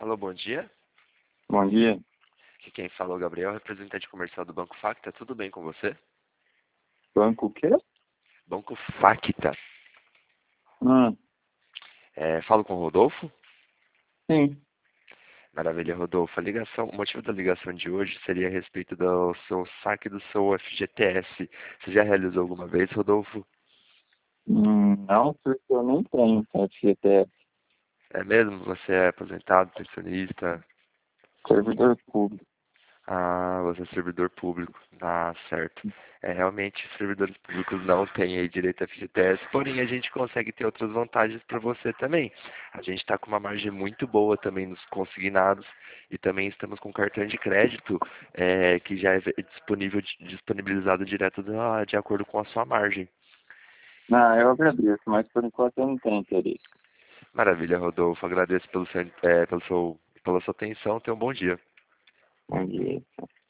Alô, bom dia. Bom dia. Aqui quem fala é o Gabriel, representante comercial do Banco Facta. Tudo bem com você? Banco o quê? Banco Facta. Hum, Falo com o Rodolfo? sim. Maravilha, Rodolfo. O motivo da ligação de hoje seria a respeito do seu saque do seu FGTS. Você já realizou alguma vez, Rodolfo? Não, porque eu nem tenho FGTS, É mesmo? Você é aposentado, pensionista? servidor público. Ah, você é servidor público. Ah, certo. Realmente, servidores públicos não têm aí direito a FGTS, porém a gente consegue ter outras vantagens para você também. A gente está com uma margem muito boa também nos consignados e também estamos com cartão de crédito que já é disponibilizado direto de acordo com a sua margem. Não, eu agradeço, mas por enquanto eu não tenho interesse. Maravilha, Rodolfo. Agradeço pela sua atenção. Tenha um bom dia. Bom dia.